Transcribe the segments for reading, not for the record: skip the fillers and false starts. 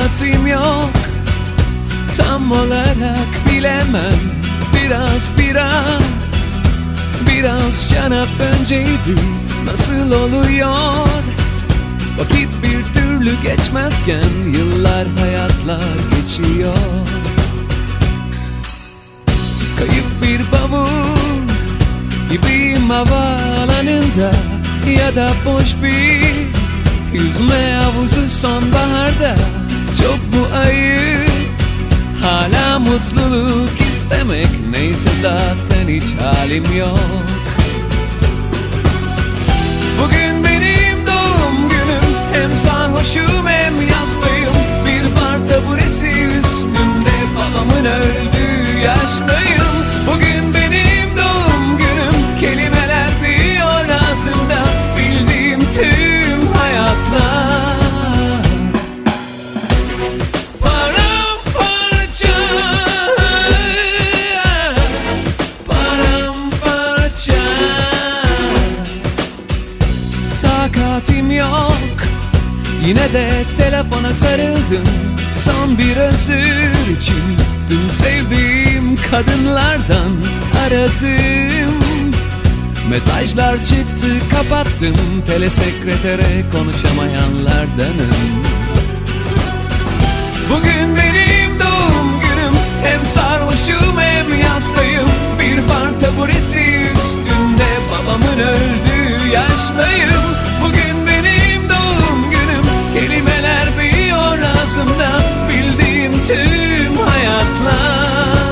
Takatim yok, tam olarak bilemem. Biraz bira, biraz şarap önceydi. Nasıl oluyor? Vakit bir türlü geçmezken yıllar, hayatlar geçiyor. Kayıp bir bavul gibiyim havaalanında, ya da boş bir yüzme havuzu sonbaharda. Çok bu ayıp, hala mutluluk istemek. Neyse zaten hiç halim yok. Bugün benim doğum günüm, hem sarhoşum hem yastayım. Bir bar taburesi üstünde, babamın öldüğü yaştayım. Bugün benim doğum günüm, kelimeler büyüyor ağzımda, bildiğim tüm hayatlar. Paramparça, paramparça. Takatim yok, yine de telefona sarıldım. Son bir özür için tüm sevdiğim kadınlardan aradım. Mesajlar çıktı, kapattım. Telesekretere konuşamayanlardanım. Bugün benim doğum günüm, hem sarhoşum hem yastayım. Bir bar taburesi üstünde, babamın öldüğü yaştayım. Bugün benim doğum günüm, kelimeler büyüyor ağzımda, bildiğim tüm hayatlar.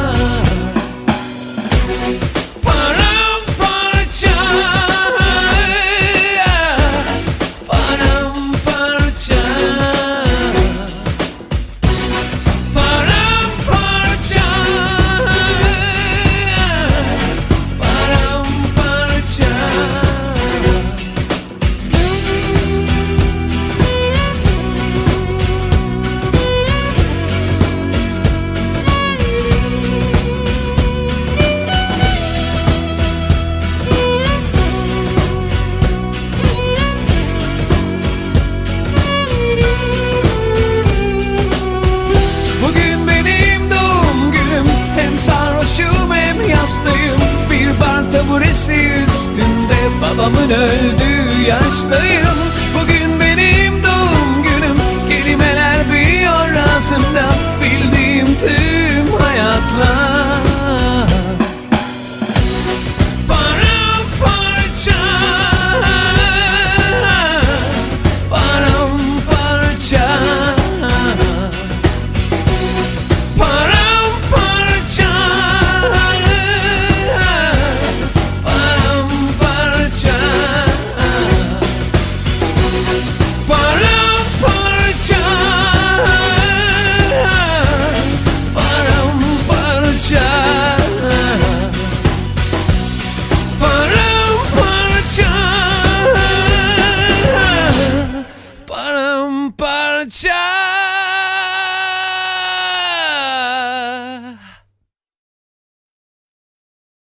Paramparça, paramparça. Paramparça, paramparça. Bugün benim doğum günüm, hem sarhoşum hem yastayım. Bir bar taburesi üstünde, babamın öldüğü yaştayım.